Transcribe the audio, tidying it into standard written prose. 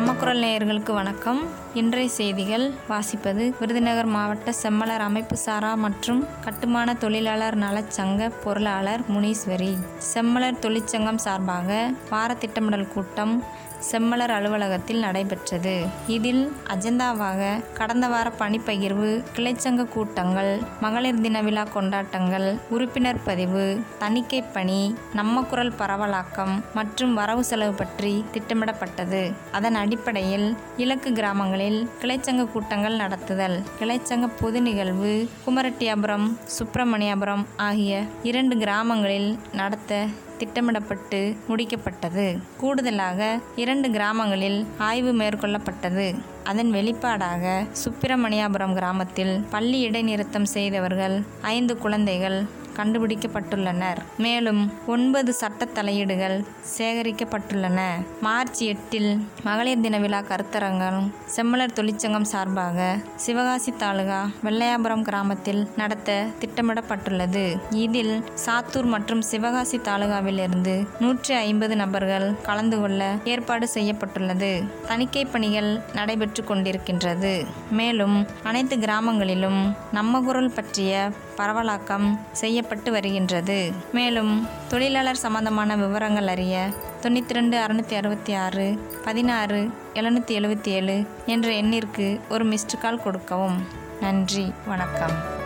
நம்ம குரல் நேயர்களுக்கு வணக்கம். இன்றைய செய்திகள் வாசிப்பது விருதுநகர் மாவட்ட செம்மலர் அமைப்பு சாரா மற்றும் கட்டுமான தொழிலாளர் நலச்சங்க பொருளாளர் முனீஸ்வரி. செம்மலர் தொழிற்சங்கம் சார்பாக வார திட்டமிடல் கூட்டம் செம்மலர் அலுவலகத்தில் நடைபெற்றது. இதில் அஜெண்டாவாக கடந்த வார பணிப்பகிர்வு, கிளைச்சங்க கூட்டங்கள், மகளிர் தின விழா கொண்டாட்டங்கள், உறுப்பினர் பதிவு, தணிக்கை பணி, நம்ம குரல் பரவலாக்கம் மற்றும் வரவு செலவு பற்றி திட்டமிடப்பட்டது. அதன் அடிப்படையில் இலக்கு கிராமங்களில் கிளைச்சங்க கூட்டங்கள் நடத்துதல், கிளைச்சங்க பொது நிகழ்வு குமரட்டியாபுரம், சுப்பிரமணியாபுரம் ஆகிய 2 கிராமங்களில் நடத்த திட்டமிடப்பட்டு முடிக்கப்பட்டது. கூடுதலாக 2 கிராமங்களில் ஆய்வு மேற்கொள்ளப்பட்டது. அதன் வெளிப்பாடாக சுப்பிரமணியாபுரம் கிராமத்தில் பள்ளி இடைநிறுத்தம் செய்தவர்கள் 5 குழந்தைகள் கண்டுபிடிக்கப்பட்டுள்ளனர். மேலும் 9 சட்ட தலையீடுகள் சேகரிக்கப்பட்டுள்ளன. மார்ச் 8 மகளிர் தின விழா கருத்தரங்கம் செம்மலர் தொழிற்சங்கம் சார்பாக சிவகாசி தாலுகா வெள்ளையாபுரம் கிராமத்தில் நடத்த திட்டமிடப்பட்டுள்ளது. இதில் சாத்தூர் மற்றும் சிவகாசி தாலுகாவிலிருந்து 150 நபர்கள் கலந்து கொள்ள ஏற்பாடு செய்யப்பட்டுள்ளது. தணிக்கை பணிகள் நடைபெற்று கொண்டிருக்கின்றது. மேலும் அனைத்து கிராமங்களிலும் நம்ம குரல் பற்றிய பரவலாக்கம் செய்யப்பட்டு வருகின்றது. மேலும் தொழிலாளர் சம்பந்தமான விவரங்கள் அறிய 92 666 16 777 என்ற எண்ணிற்கு ஒரு மிஸ்டு கால் கொடுக்கவும். நன்றி, வணக்கம்.